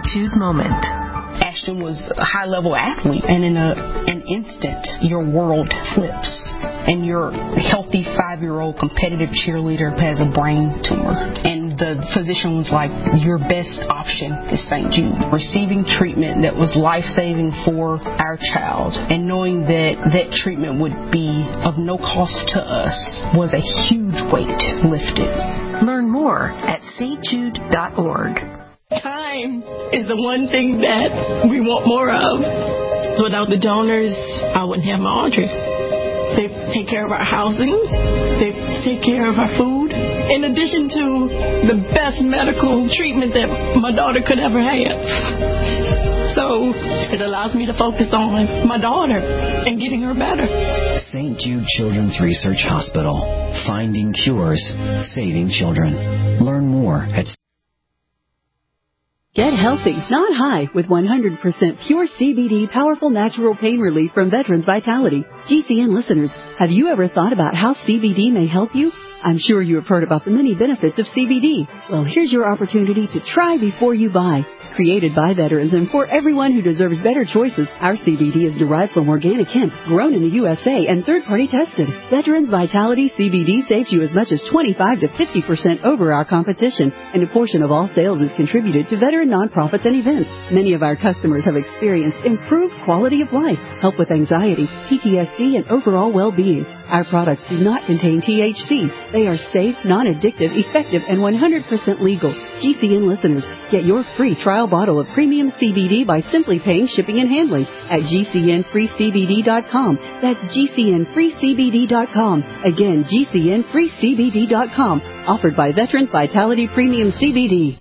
Jude moment. Ashton was a high-level athlete, and in a, an instant, your world flips. And your healthy five-year-old competitive cheerleader has a brain tumor. And the physician was like, your best option is Saint Jude. Receiving treatment that was life-saving for our child, and knowing that that treatment would be of no cost to us, was a huge weight lifted. Learn more at s t jude dot org. Time is the one thing that we want more of. Without the donors, I wouldn't have my Audrey. They take care of our housing. They take care of our food. In addition to the best medical treatment that my daughter could ever have. So it allows me to focus on my daughter and getting her better. Saint Jude Children's Research Hospital. Finding cures, saving children. Learn more at Get healthy, not high, with one hundred percent pure C B D powerful natural pain relief from Veterans Vitality. G C N listeners, have you ever thought about how C B D may help you? I'm sure you have heard about the many benefits of C B D. Well, here's your opportunity to try before you buy. Created by veterans and for everyone who deserves better choices, our C B D is derived from organic hemp, grown in the U S A, and third-party tested. Veterans Vitality C B D saves you as much as twenty-five to fifty percent over our competition, and a portion of all sales is contributed to veteran nonprofits and events. Many of our customers have experienced improved quality of life, help with anxiety, P T S D, and overall well-being. Our products do not contain T H C. They are safe, non-addictive, effective, and one hundred percent legal. G C N listeners, get your free trial bottle of premium C B D by simply paying shipping and handling at G C N free C B D dot com. That's G C N free C B D dot com. Again, G C N free C B D dot com. Offered by Veterans Vitality Premium C B D.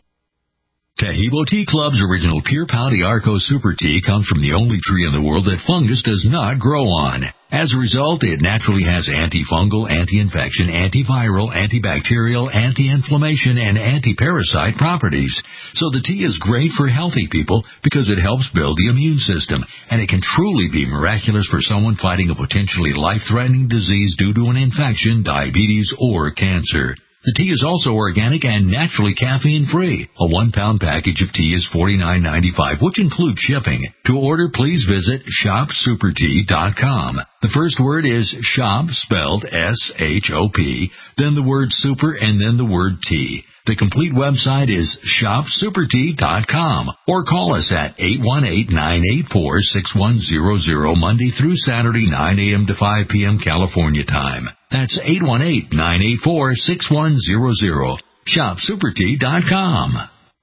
Tahibo Tea Club's original Pure Pau Arco Super Tea comes from the only tree in the world that fungus does not grow on. As a result, it naturally has antifungal, anti-infection, antiviral, antibacterial, anti-inflammation, and anti-parasite properties. So the tea is great for healthy people because it helps build the immune system, and it can truly be miraculous for someone fighting a potentially life-threatening disease due to an infection, diabetes, or cancer. The tea is also organic and naturally caffeine-free. A one-pound package of tea is forty-nine ninety-five, which includes shipping. To order, please visit shop super tea dot com. The first word is shop, spelled S H O P, then the word super, and then the word tea. The complete website is shop super tea dot com, or call us at eight one eight, nine eight four, six one zero zero Monday through Saturday, nine a.m. to five p.m. California time. That's eight one eight, nine eight four, six one zero zero. shop super tea dot com.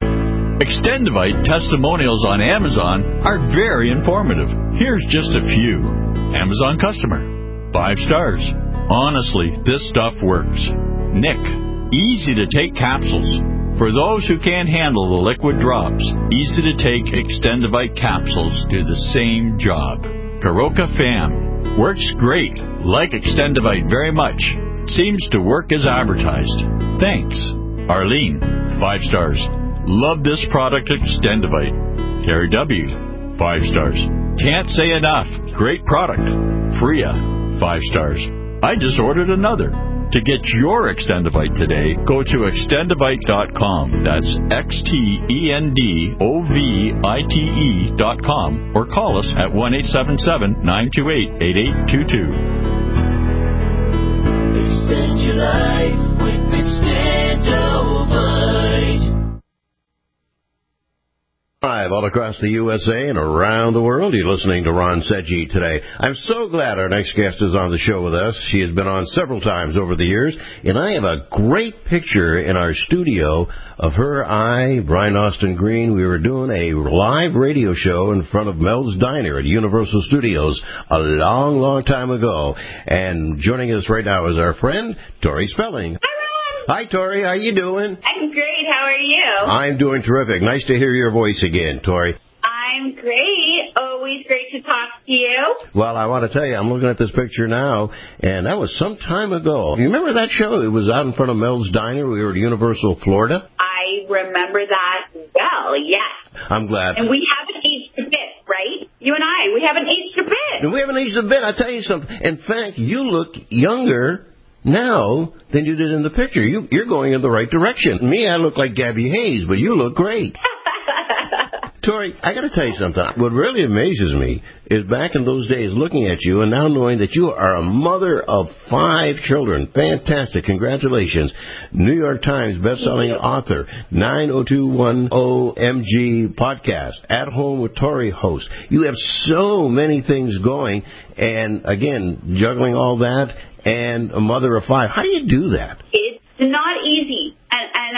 Extendivite testimonials on Amazon are very informative. Here's just a few. Amazon customer. Five stars. Honestly, this stuff works. Nick. Easy to take capsules. For those who can't handle the liquid drops, easy to take Extendivite capsules do the same job. Karoka Fam. Works great. Like Extendivite very much. Seems to work as advertised. Thanks. Arlene. Five stars. Love this product Extendivite. Terry W. Five stars. Can't say enough. Great product. Freya. Five stars. I just ordered another. To get your Extendivite today, go to extendivite dot com. That's X T E N D O V I T E dot com. Or call us at one eight seven seven, nine two eight, eight eight two two. Extend your life with Extendovite. Live all across the U S A and around the world, you're listening to Ron Sedgy today. I'm so glad our next guest is on the show with us. She has been on several times over the years, and I have a great picture in our studio of her, I, Brian Austin Green. We were doing a live radio show in front of Mel's Diner at Universal Studios a long, long time ago. And joining us right now is our friend, Tori Spelling. Hi, Tori. How you doing? I'm great. How are you? I'm doing terrific. Nice to hear your voice again, Tori. I'm great. Always great to talk to you. Well, I want to tell you, I'm looking at this picture now, and that was some time ago. You remember that show? It was out in front of Mel's Diner. We were at Universal, Florida. I remember that well, yes. I'm glad. And we haven't aged a bit, right? You and I, we haven't aged a bit. And we haven't aged a bit. I'll tell you something. In fact, you look younger now than you did in the picture. You, you're going in the right direction. Me, I look like Gabby Hayes, but you look great. Tori, I got to tell you something. What really amazes me is back in those days looking at you and now knowing that you are a mother of five children. Fantastic. Congratulations. New York Times bestselling author, nine oh two one oh M G podcast, At Home with Tori host. You have so many things going, and again, juggling all that, and a mother of five. How do you do that? It's not easy. And, and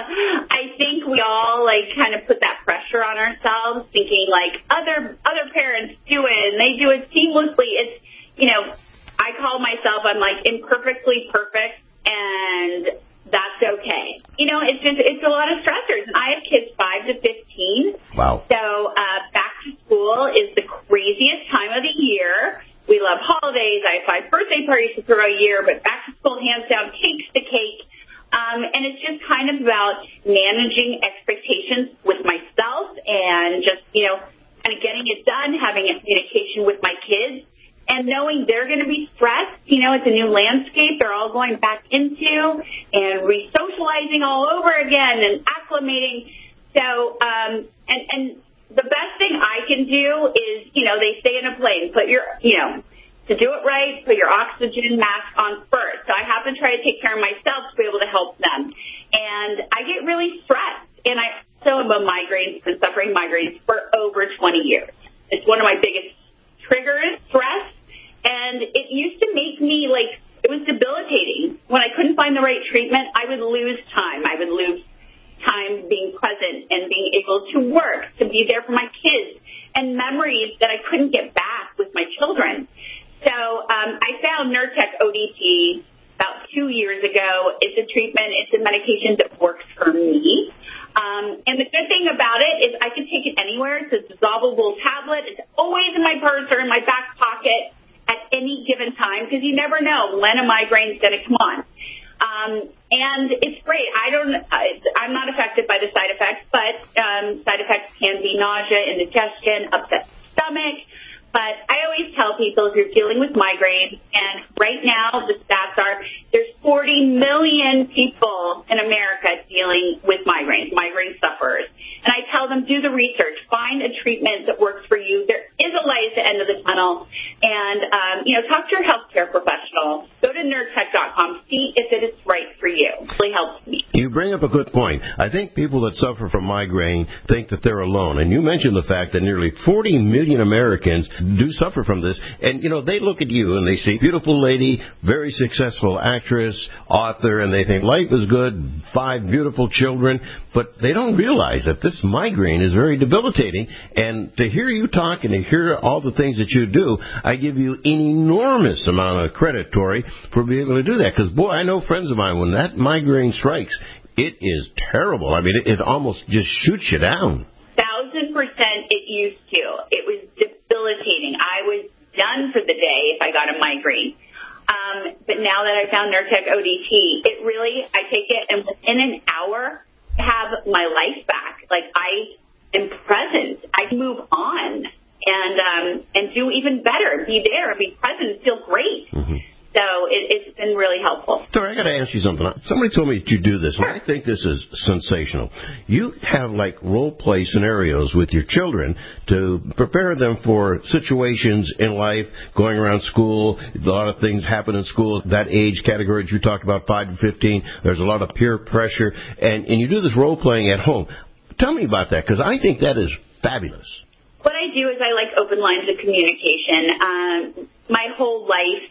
I think we all, like, kind of put that pressure on ourselves, thinking, like, other other parents do it, and they do it seamlessly. It's, you know, I call myself, I'm, like, imperfectly perfect, and that's okay. You know, it's just, it's a lot of stressors. And I have kids five to fifteen. Wow. So uh, back to school is the craziest time of the year. We love holidays. I have five birthday parties to throw a year, but back to school, hands down, takes the cake. Um, and it's just kind of about managing expectations with myself and just, you know, kind of getting it done, having a communication with my kids, and knowing they're going to be stressed. You know, it's a new landscape they're all going back into and re-socializing all over again and acclimating. So, um, and, and the best thing I can do is, you know, they stay in a plane, put your, you know, to do it right, put your oxygen mask on first. So I have to try to take care of myself to be able to help them. And I get really stressed. And I also am a migraine, been suffering migraines for over twenty years. It's one of my biggest triggers, stress. And it used to make me, like, it was debilitating. When I couldn't find the right treatment, I would lose time. I would lose time being present and being able to work, to be there for my kids, and memories that I couldn't get back with my children. So um, I found Nurtec O D T about two years ago. It's a treatment. It's a medication that works for me. Um, and the good thing about it is I can take it anywhere. It's a dissolvable tablet. It's always in my purse or in my back pocket at any given time because you never know when a migraine is going to come on. Um, and it's great. I don't, I'm not affected by the side effects, but um, side effects can be nausea, indigestion, upset stomach. But I always tell people if you're dealing with migraines, and right now the stats are there's forty million people in America dealing with migraines, migraine sufferers. And I tell them, do the research. Find a treatment that works for you. There is a light at the end of the tunnel. And, um, you know, talk to your healthcare professional. Go to Nurtec dot com. See if it is right for you. It really helps me. You bring up a good point. I think people that suffer from migraine think that they're alone. And you mentioned the fact that nearly forty million Americans do suffer from this. And, you know, they look at you and they see beautiful lady, very successful actress, author, and they think life is good, five beautiful children. But they don't realize that this migraine is very debilitating. And to hear you talk and to hear all the things that you do, I give you an enormous amount of credit, Tori, for being able to do that. Because, boy, I know friends of mine, when that migraine strikes, it is terrible. I mean, it, it almost just shoots you down. Thousand percent it used to. It was debilitating. I was done for the day if I got a migraine. Um, but now that I found Nurtec O D T, it really, I take it, and within an hour, I have my life back. Like, I am present. I can move on and um, and do even better, be there, be present, feel great. Mm-hmm. So it, it's been really helpful. Tori, I got to ask you something. Somebody told me that you do this, and I think this is sensational. You have, like, role-play scenarios with your children to prepare them for situations in life, going around school. A lot of things happen in school. That age category that you talked about, five to fifteen, there's a lot of peer pressure, and, and you do this role-playing at home. Tell me about that, because I think that is fabulous. What I do is I like open lines of communication. Um, my whole life,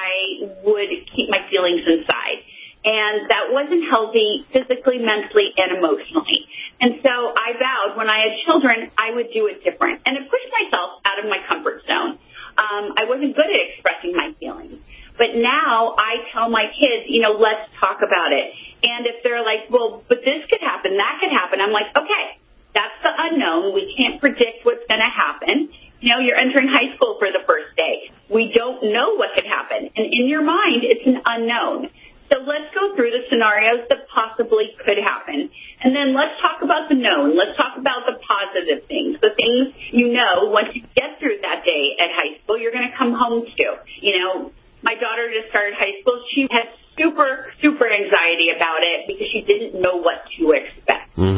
I would keep my feelings inside. And that wasn't healthy physically, mentally, and emotionally. And so I vowed when I had children, I would do it different. And it pushed myself out of my comfort zone. Um, I wasn't good at expressing my feelings. But now I tell my kids, you know, let's talk about it. And if they're like, well, but this could happen, that could happen, I'm like, okay, that's the unknown. We can't predict what's going to happen. You know, you're entering high school for the first day. We don't know what could happen. And in your mind, it's an unknown. So let's go through the scenarios that possibly could happen. And then let's talk about the known. Let's talk about the positive things, the things you know once you get through that day at high school, you're going to come home to. You know, my daughter just started high school. She had super, super anxiety about it because she didn't know what to expect. Mm-hmm.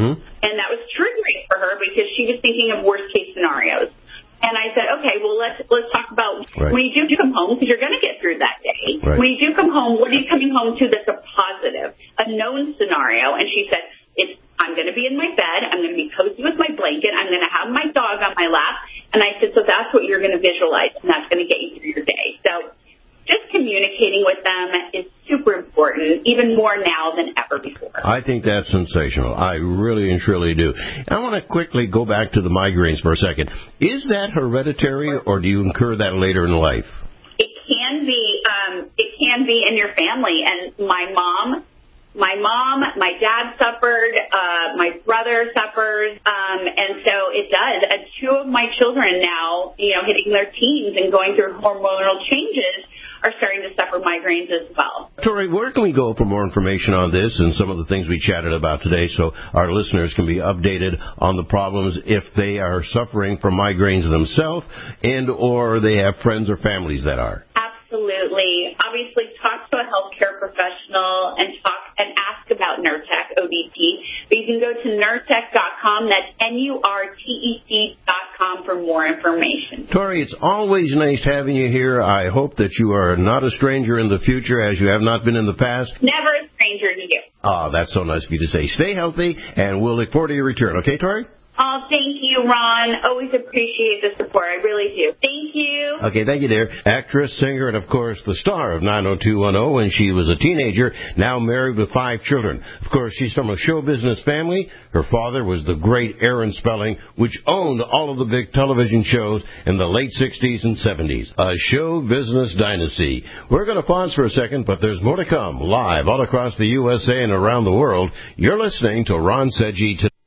And that was triggering for her because she was thinking of worst-case scenarios. And I said, okay, well, let's let's talk about right. when you do come home, because you're going to get through that day. Right. When you do come home, what are you coming home to that's a positive, a known scenario? And she said, it's, I'm going to be in my bed. I'm going to be cozy with my blanket. I'm going to have my dog on my lap. And I said, so that's what you're going to visualize, and that's going to get you through your day. So just communicating with them is super important, even more now than ever before. I think that's sensational. I really and truly do. I want to quickly go back to the migraines for a second. Is that hereditary, or do you incur that later in life? It can be. Um, it can be in your family. And my mom, my mom, my dad suffered. Uh, my brother suffers, um, and so it does. Uh, two of my children now, you know, hitting their teens and going through hormonal changes, are starting to suffer migraines as well. Tori, where can we go for more information on this and some of the things we chatted about today so our listeners can be updated on the problems if they are suffering from migraines themselves and or they have friends or families that are? Absolutely. Obviously, talk to a healthcare professional and talk and ask about Nurtec O D T. But you can go to Nurtec dot com. That's N U R T E C dot com for more information. Tori, it's always nice having you here. I hope that you are not a stranger in the future as you have not been in the past. Never a stranger to you. Oh, that's so nice of you to say. Stay healthy, and we'll look forward to your return. Okay, Tori? Oh, thank you, Ron. Always appreciate the support. I really do. Thank you. Okay, thank you, dear. Actress, singer, and, of course, the star of nine oh two one oh when she was a teenager, now married with five children. Of course, she's from a show business family. Her father was the great Aaron Spelling, which owned all of the big television shows in the late sixties and seventies. A show business dynasty. We're going to pause for a second, but there's more to come. Live all across the U S A and around the world, you're listening to Ron Seggi today.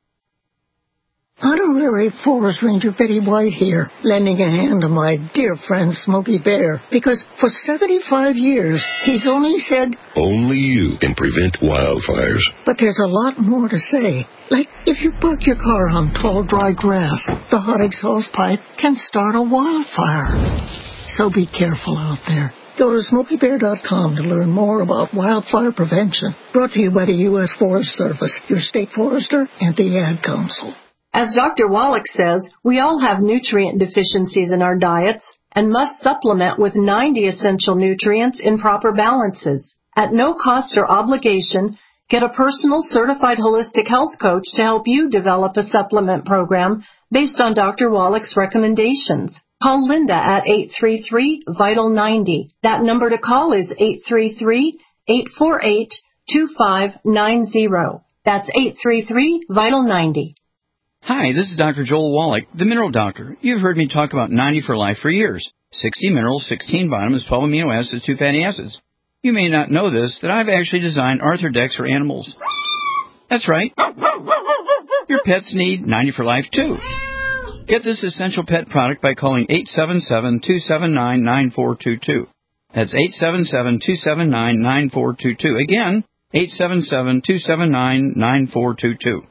Honorary Forest Ranger Betty White here, lending a hand to my dear friend Smokey Bear, because for seventy-five years, he's only said, only you can prevent wildfires. But there's a lot more to say. Like, if you park your car on tall, dry grass, the hot exhaust pipe can start a wildfire. So be careful out there. Go to Smokey Bear dot com to learn more about wildfire prevention. Brought to you by the U S Forest Service, your state forester, and the Ad Council. As Doctor Wallach says, we all have nutrient deficiencies in our diets and must supplement with ninety essential nutrients in proper balances. At no cost or obligation, get a personal certified holistic health coach to help you develop a supplement program based on Doctor Wallach's recommendations. Call Linda at eight three three, vital ninety. That number to call is eight three three, eight four eight, two five nine zero. That's eight three three, vital ninety. Hi, this is Doctor Joel Wallach, the Mineral Doctor. You've heard me talk about ninety for Life for years. sixty minerals, sixteen vitamins, twelve amino acids, two fatty acids. You may not know this, that I've actually designed Arthrodex for animals. That's right. Your pets need ninety for Life, too. Get this essential pet product by calling eight seven seven, two seven nine, nine four two two. That's eight seven seven, two seven nine, nine four two two. Again, eight seven seven, two seven nine, nine four two two.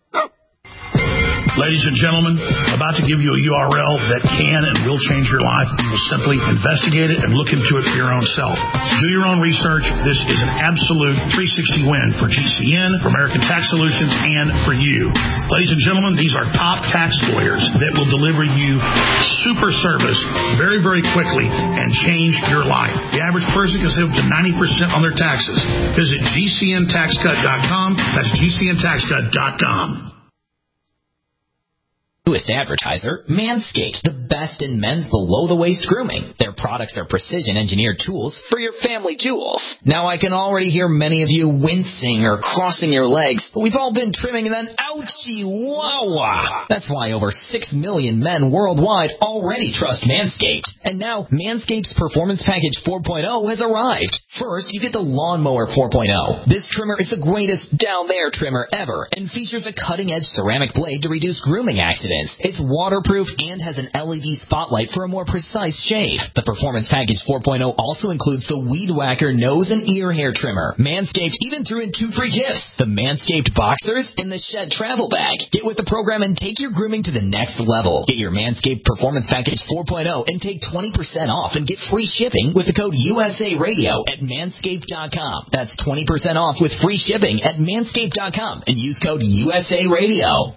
Ladies and gentlemen, I'm about to give you a U R L that can and will change your life. You will simply investigate it and look into it for your own self. Do your own research. This is an absolute three sixty win for G C N, for American Tax Solutions, and for you. Ladies and gentlemen, these are top tax lawyers that will deliver you super service very, very quickly and change your life. The average person can save up to ninety percent on their taxes. Visit G C N tax cut dot com. That's G C N tax cut dot com. Newest advertiser, Manscaped, the best in men's below-the-waist grooming. Their products are precision-engineered tools for your family jewels. Now, I can already hear many of you wincing or crossing your legs, but we've all been trimming and then ouchie, wah-wah. That's why over six million men worldwide already trust Manscaped. And now, Manscaped's Performance Package four point oh has arrived. First, you get the Lawnmower four point oh. This trimmer is the greatest down-there trimmer ever and features a cutting-edge ceramic blade to reduce grooming accidents. It's waterproof and has an L E D spotlight for a more precise shave. The Performance Package four point oh also includes the Weed Whacker nose nose and ear hair trimmer. Manscaped even threw in two free gifts. The Manscaped Boxers and the Shed Travel Bag. Get with the program and take your grooming to the next level. Get your Manscaped Performance Package four point oh and take twenty percent off and get free shipping with the code U S A Radio at manscaped dot com. That's twenty percent off with free shipping at manscaped dot com and use code U S A Radio.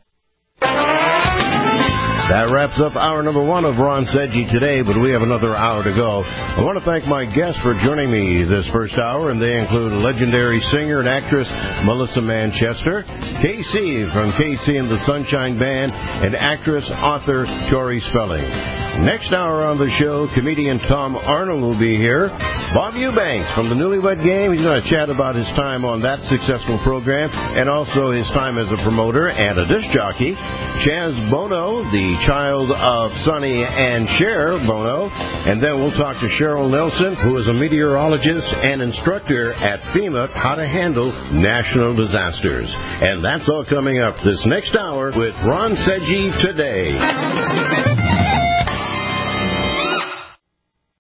That wraps up hour number one of Ron Sedgy today, but we have another hour to go. I want to thank my guests for joining me this first hour, and they include legendary singer and actress Melissa Manchester, K C from K C and the Sunshine Band, and actress, author Tori Spelling. Next hour on the show, comedian Tom Arnold will be here. Bob Eubanks from the Newlywed Game. He's going to chat about his time on that successful program and also his time as a promoter and a disc jockey. Chaz Bono, the child of Sonny and Cher Bono. And then we'll talk to Cheryl Nelson, who is a meteorologist and instructor at FEMA, how to handle national disasters. And that's all coming up this next hour with Ron Sedgy Today.